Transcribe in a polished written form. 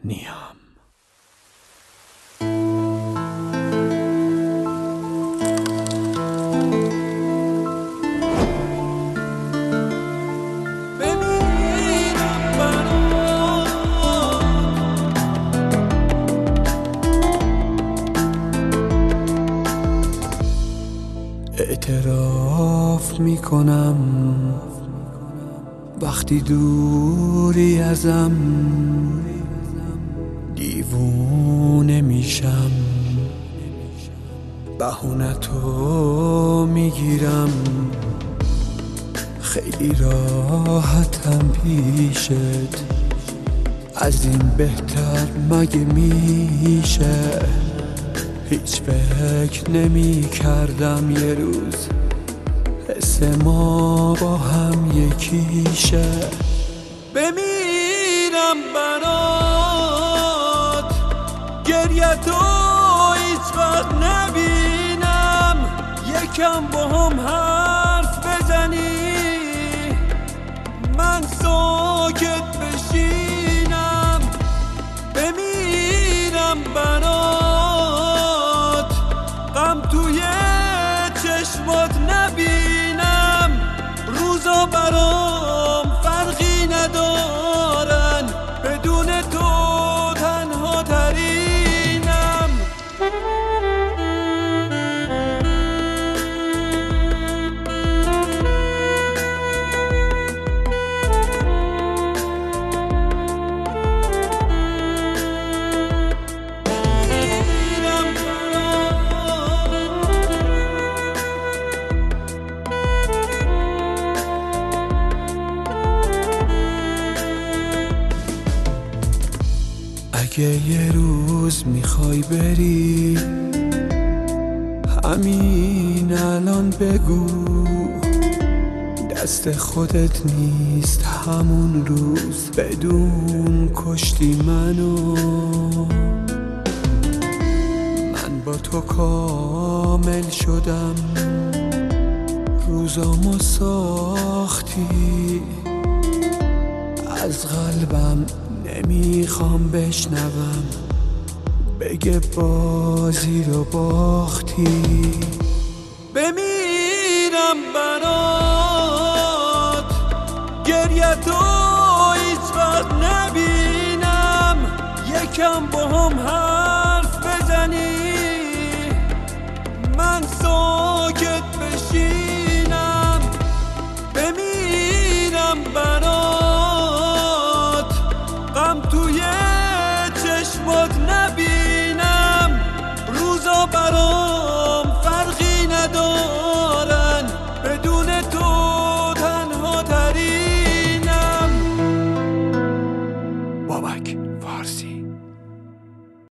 نیم. اعتراف میکنم وقتی دوری ازم دیوونه میشم، بهونتو میگیرم، خیلی راحتم پیشت، از این بهتر مگه میشه؟ هیچ فکر نمی کردم یه روز حس ما با هم یکیشه. بمیرم برات، گریه تو هیچ وقت نبینم، یکم با هم حرف بزنی من ساکت بشینم. بمیرم برات، غم توی چشمات نبینم، روزا برام فرقی ندارن، بدون تو تنها ترینم. اگه یه روز میخوای بری همین الان بگو، دست خودت نیست همون روز بدون کشتی منو. من با تو کامل شدم، روزامو ساختی، از قلبم نمیخوام بشنوم بگه بازی رو باختی. بمیرم برات، گریه تو هیچ وقت نبینم، یکم با هم حرف بزنی من